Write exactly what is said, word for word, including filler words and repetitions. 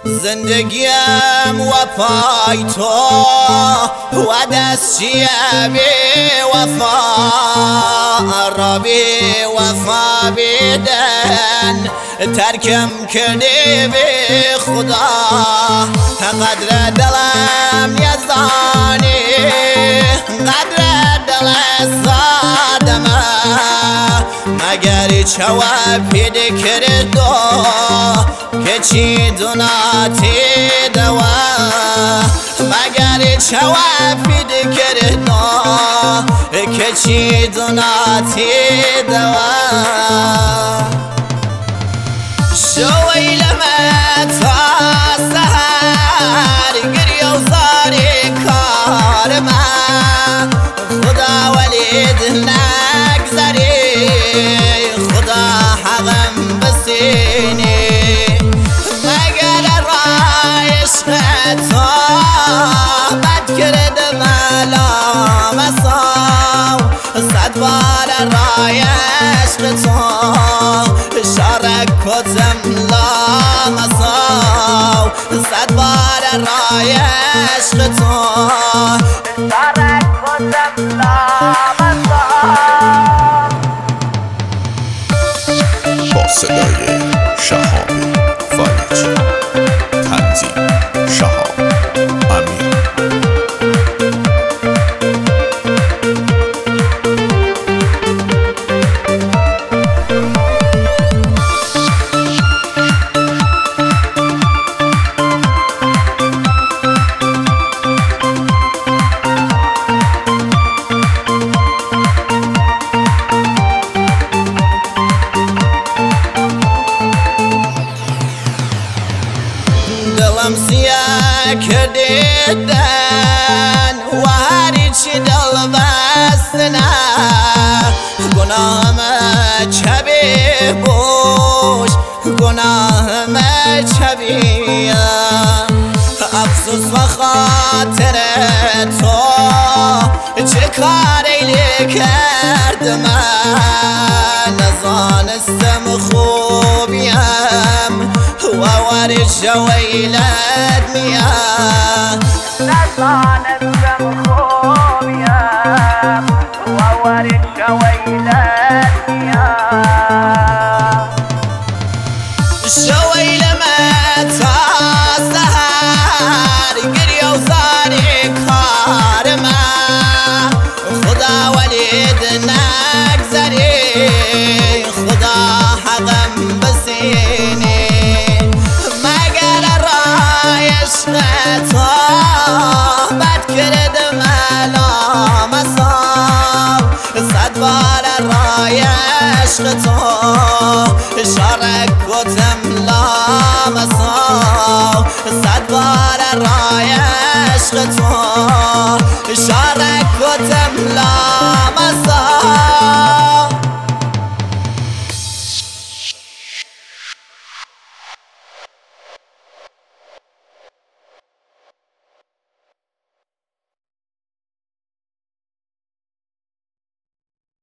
زندگیم و پای تو و دستی بی وفا را بی وفا بیدن ترکم کردی بی خدا قدر دلم یزانی قدر دل سادمه مگر چواب پید کردو که چی دوناتی دوا مگر چواب پید کردو که چی دوناتی دوا شوی لما تا سهر گری و زاری کار ما خدا ولید نگذاری خدا حقم بسینی مگر رایش تو بد کرد ملا مساو صد بار رایش تو شارک کتم لا مساو صد بار رایش تو شارک کتم لا مساو با صدای شهاب فایجی تنظیم شهاب امین دلم سیاه کردیدن و هری چی دل بستنه گناهم چبی بوش گناهم چبی افسوس و خاطر تو چه کاری کرد من نزانستم خوبیم و ورش ویلت میام نزانستم خوبیم و ورش ویلت میام شویل ما تا سهر گری و زاری کار ما خدا ولید نگذاری خدا حقم بسینی تو بد کرد ملا مساو صد بار رای عشق تو شارک کتم لا مساو صد بار رای عشق تو شارک کتم لا